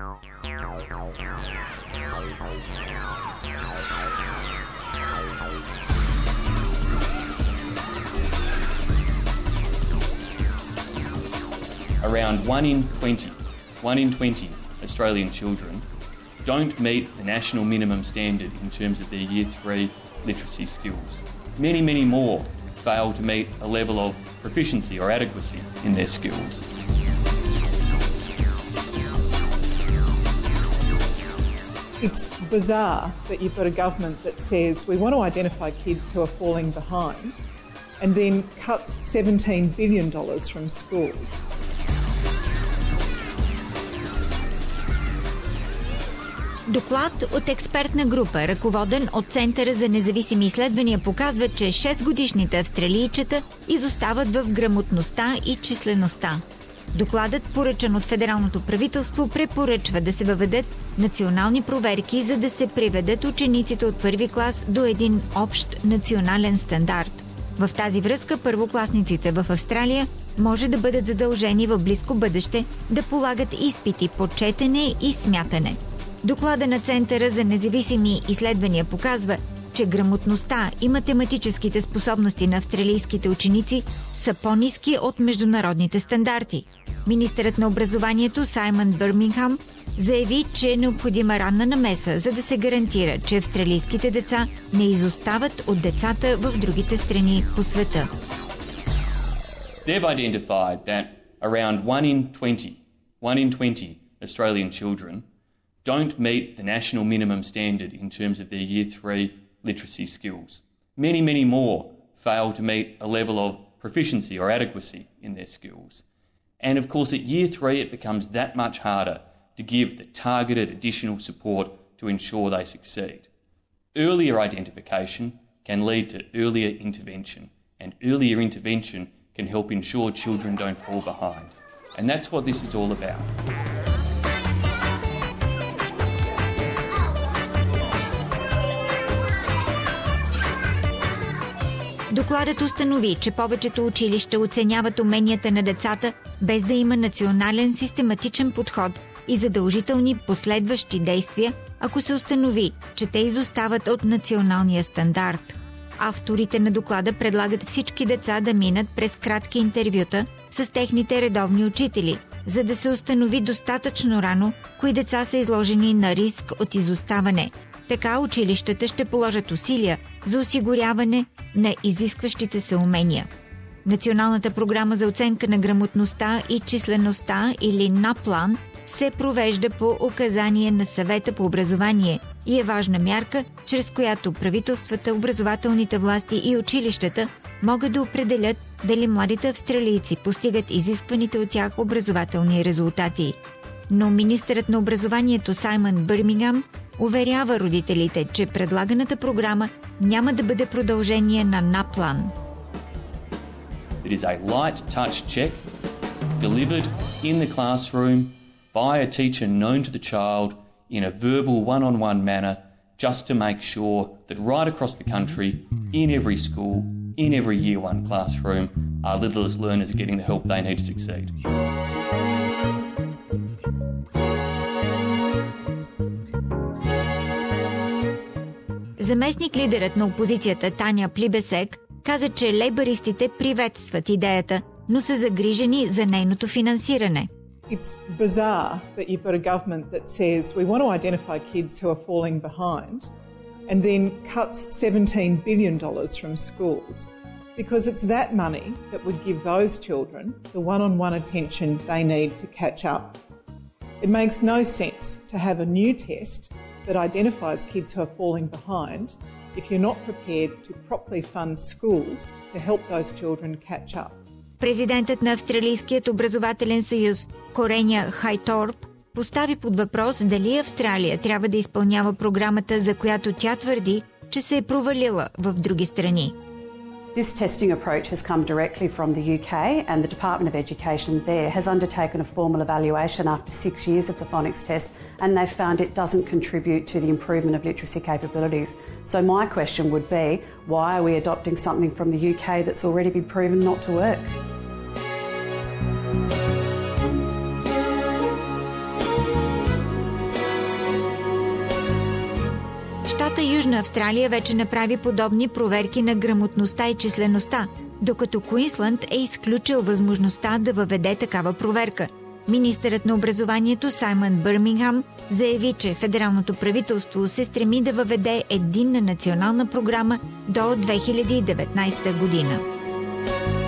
Around 1 in 20 Australian children don't meet the national minimum standard in terms of their Year 3 literacy skills. Many more fail to meet a level of proficiency or adequacy in their skills. It's bizarre that you've got a government that says we want to identify kids who are falling behind and then cuts $17 billion from schools. Доклад от експертна група, ръководен от Центъра за независими изследвания, показва, че 6-годишните австралийчета изостават в грамотността и числеността. Докладът, поръчан от федералното правителство, препоръчва да се въведат национални проверки, за да се приведат учениците от първи клас до един общ национален стандарт. В тази връзка първокласниците в Австралия може да бъдат задължени в близко бъдеще да полагат изпити по четене и смятане. Доклада на Центъра за независими изследвания показва, че грамотността и математическите способности на австралийските ученици са по-ниски от международните стандарти. Министърът на образованието Саймън Бърмингхам заяви, че е необходима ранна намеса, за да се гарантира, че австралийските деца не изостават от децата в другите страни по света. They've identified that around 1 in 20 Australian children don't meet the national minimum standard in terms of their Year 3 literacy skills. Many more fail to meet a level of proficiency or adequacy in their skills. And of course at Year 3 it becomes that much harder to give the targeted additional support to ensure they succeed. Earlier identification can lead to earlier intervention, and earlier intervention can help ensure children don't fall behind. And that's what this is all about. Докладът установи, че повечето училища оценяват уменията на децата без да има национален систематичен подход и задължителни последващи действия, ако се установи, че те изостават от националния стандарт. Авторите на доклада предлагат всички деца да минат през кратки интервюта с техните редовни учители, за да се установи достатъчно рано кои деца са изложени на риск от изоставане. Така училищата ще положат усилия за осигуряване на изискващите се умения. Националната програма за оценка на грамотността и числеността или НАПЛАН се провежда по указание на Съвета по образование и е важна мярка, чрез която правителствата, образователните власти и училищата могат да определят дали младите австралийци постигат изискваните от тях образователни резултати. Но министърът на образованието Саймън Бърмингхам уверява родителите, че предлаганата програма няма да бъде продължение на НАПЛАН. It is a light touch check delivered in the classroom by a teacher known to the child in a verbal one-on-one manner just to make sure that right across the country, in every school, in every Year 1 classroom, our littlest learners are getting the help they need to succeed. Заместник лидерът на опозицията Таня Плибесек каза, че лейбъристите приветстват идеята, но са загрижени за нейното финансиране. It's bizarre that you've got a government that says we want to identify kids who are falling behind and then cuts $17 billion from schools, because it's that money that would give those children the one-on-one attention they need to catch up. It makes no sense to have a new test that identifies kids who are falling behind if you're not prepared to properly fund schools to help those children catch up. Президентът на Австралийският образователен съюз Кореня Хайторп постави под въпрос дали Австралия трябва да изпълнява програмата, за която тя твърди, че се е провалила в други страни. This testing approach has come directly from the UK, and the Department of Education there has undertaken a formal evaluation after 6 years of the phonics test, and they've found it doesn't contribute to the improvement of literacy capabilities. So my question would be, why are we adopting something from the UK that's already been proven not to work? Щата Южна Австралия вече направи подобни проверки на грамотността и числеността, докато Куинсланд е изключил възможността да въведе такава проверка. Министърът на образованието Саймън Бърмингхам заяви, че федералното правителство се стреми да въведе единна национална програма до 2019 година.